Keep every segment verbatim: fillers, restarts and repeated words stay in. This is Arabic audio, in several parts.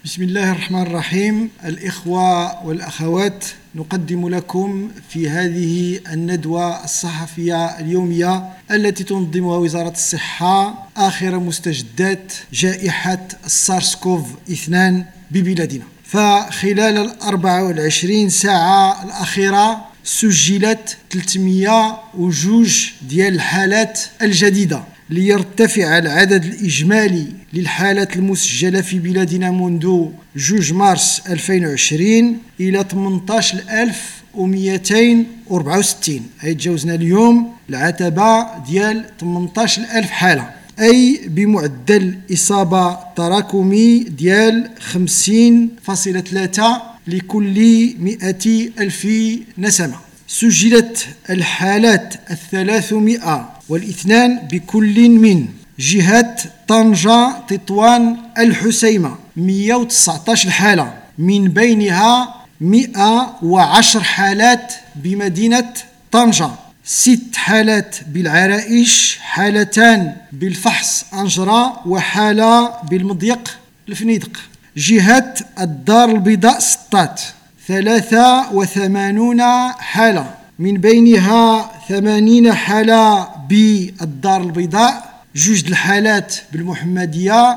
بسم الله الرحمن الرحيم. الإخوة والأخوات، نقدم لكم في هذه الندوة الصحفية اليومية التي تنظمها وزارة الصحة آخر مستجدات جائحة السارس كوف اثنين ببلادنا. فخلال الأربع والعشرين ساعة الأخيرة سجلت ثلاثمئة واثنين ديال الحالات الجديدة، ليرتفع العدد الإجمالي للحالات المسجلة في بلادنا منذ جوج مارس ألفين وعشرين إلى ثمانية عشر ألف ومئتين وأربعة وستين. أي تجاوزنا اليوم العتبة ديال ثمانية عشر ألف حالة، أي بمعدل إصابة تراكمي ديال خمسين فاصلة ثلاثة لكل مئة ألف نسمة. سجلت الحالات الثلاثمائة والاثنان بكل من جهة طنجة، تطوان، الحسيمة مئة وتسعة عشر حالة، من بينها مئة وعشر حالات بمدينة طنجة، ست حالات بالعرائش، حالتان بالفحص أنجرة، وحالة بالمضيق الفنيدق. جهة الدار البيضاء سطات ثلاثة وثمانون حالة، من بينها ثمانين حالة بالدار البيضاء، جوج الحالات بالمحمدية،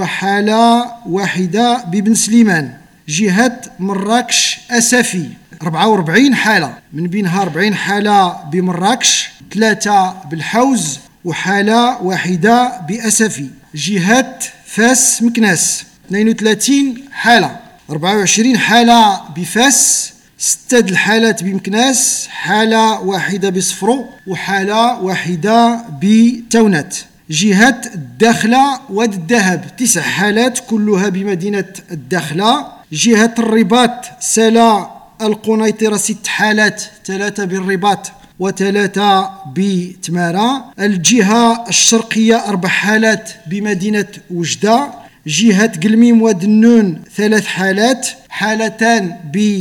وحالة واحدة ببن سليمان. جهة مراكش أسفي أربعة وأربعين حالة، من بينها أربعين حالة بمراكش، ثلاثة بالحوز، وحالة واحدة بأسفي. جهة فاس مكناس اثنين وثلاثين حالة، أربعة وعشرين حالة بفاس، ستة الحالات بمكناس، حالة واحدة بصفرو، وحالة واحدة بتونات. جهة الداخلة واد الذهب تسع حالات كلها بمدينة الداخلة. جهة الرباط سلا القنيطرة ست حالات، ثلاثة بالرباط وثلاثة بتمارة. الجهة الشرقية أربع حالات بمدينة وجدة. جهة قلميم واد النون ثلاث حالات، حالتان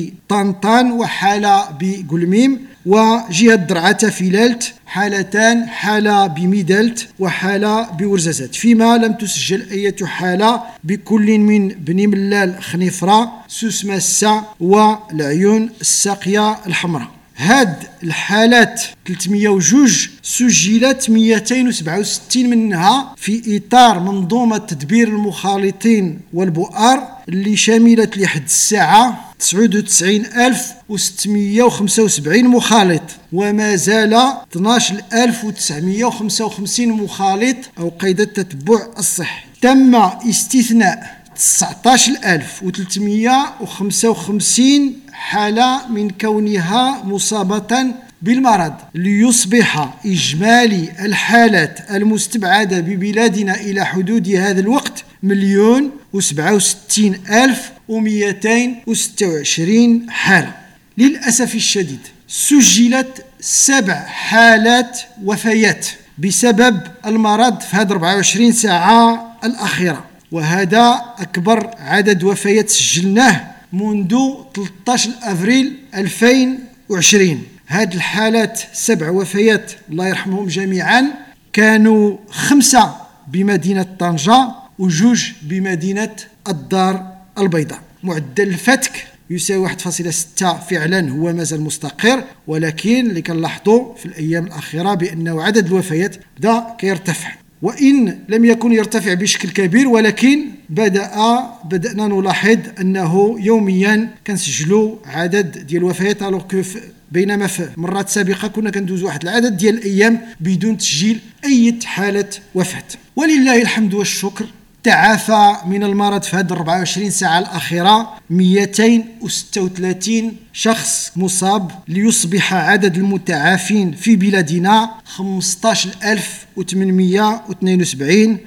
بطنطان وحالة بقلميم. وجهة درعة فيلالت حالتان، حالة بميدالت وحالة بورزازات، فيما لم تسجل أي حالة بكل من بني ملال خنيفرة، سوس ماسة، والعيون الساقية الحمراء. هاد الحالات ثلاثمئة واثنين سجلت مئتين وسبعة وستين منها في إطار منظومة تدبير المخالطين والبؤر، اللي شملت لحد الساعة تسعة وتسعين ألف وستمئة وخمسة وسبعين مخالط، وما زال اثني عشر ألف وتسعمئة وخمسة وخمسين مخالط أو قيد التتبع الصحي. تم استثناء تسعة عشر ألف وثلاثمئة وخمسة وخمسين حالة من كونها مصابة بالمرض، ليصبح إجمالي الحالات المستبعدة ببلادنا إلى حدود هذا الوقت مليون وسبعة وستين ألف ومئتين وستة وعشرين حالة. للأسف الشديد سجلت سبع حالات وفيات بسبب المرض في هذه أربعة وعشرين ساعة الأخيرة، وهذا أكبر عدد وفيات سجلناه منذ ثلاثة عشر أفريل ألفين وعشرين. هذه الحالات سبع وفيات الله يرحمهم جميعا، كانوا خمسة بمدينة طنجة وجوج بمدينة الدار البيضاء. معدل الفتك يساوي واحد فاصلة ستة، فعلا هو مازال مستقر، ولكن اللي كنلاحظوا في الأيام الأخيرة بأنه عدد الوفيات بدأ كيرتفع، وإن لم يكن يرتفع بشكل كبير، ولكن بدأ بدأنا نلاحظ أنه يوميا كنسجلوا عدد ديال الوفيات، بينما في مرات سابقة كنا كندوز واحد العدد ديال الأيام بدون تسجيل أي حالة وفاة. ولله الحمد والشكر، تعافى من المرض في هذه أربعة وعشرين ساعة الأخيرة مئتين وستة وثلاثين شخص مصاب، ليصبح عدد المتعافين في بلادنا خمسة عشر ألف وثمانمئة واثنين وسبعين،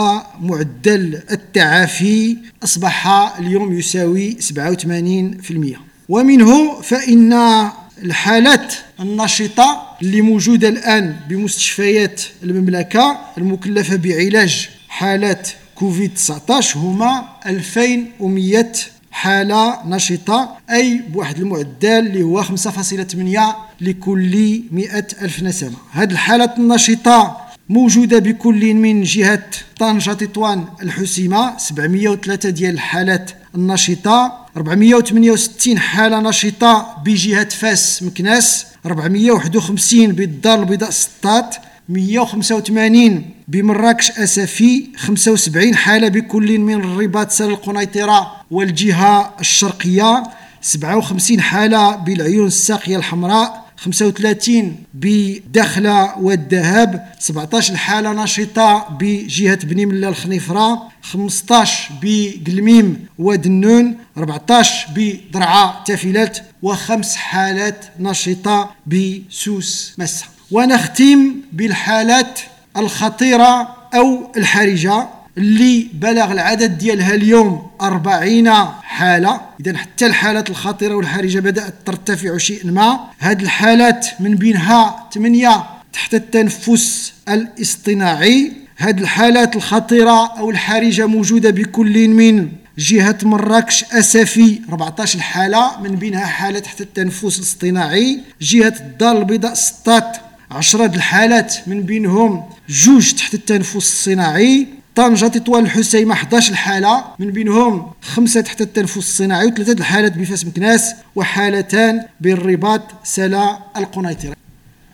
ومعدل التعافي أصبح اليوم يساوي سبعة وثمانين بالمئة. ومنه فإن الحالات النشطة اللي موجودة الآن بمستشفيات المملكة المكلفة بعلاج حالات كوفيد تسعة عشر هما ألفين ومئة حالة نشطة، أي بواحد المعدل اللي هو خمسة فاصلة ثمانية لكل مئة ألف نسمة. هذه الحالات النشطة موجودة بكل من جهة طنجة، تطوان، الحسيمة، سبعمئة وثلاثة ديال الحالات النشطة، أربعمائة وثمانية وستين حالة نشطة بجهة فاس مكناس، أربعمائة وواحد وخمسين بالدار البيضاء سطات، مائة وخمسة وثمانين بمراكش أسفي، خمسة وسبعين حالة بكل من الرباط سال القنيطرة والجهة الشرقية، سبعة وخمسين حالة بالعيون الساقية الحمراء، خمسة وثلاثين بدخلة والذهب، سبعة عشر حالة نشطة بجهة بني ملا الخنيفرة، خمسة عشر بقلميم ودنون، أربعة عشر بدرعا تافلات، وخمس حالات نشطة بسوس مسا. ونختم بالحالات الخطيرة أو الحرجة اللي بلغ العدد ديالها اليوم أربعين حالة. إذا حتى الحالات الخطيرة والحرجة بدأت ترتفع شيئا ما. هذه الحالات من بينها ثمانية تحت التنفس الاصطناعي. هذه الحالات الخطيرة أو الحرجة موجودة بكل من جهة مراكش أسفي أربعة عشر حالة من بينها حالة تحت التنفس الاصطناعي، جهة الدار البيضاء سطات عشرة الحالات من بينهم جوج تحت التنفس الصناعي، طنجة تطوان الحسيمة أحد عشر حالة من بينهم خمسة تحت التنفس الصناعي، وثلاثة الحالات بفاس مكناس، وحالتان بالرباط سلا القنيطرة.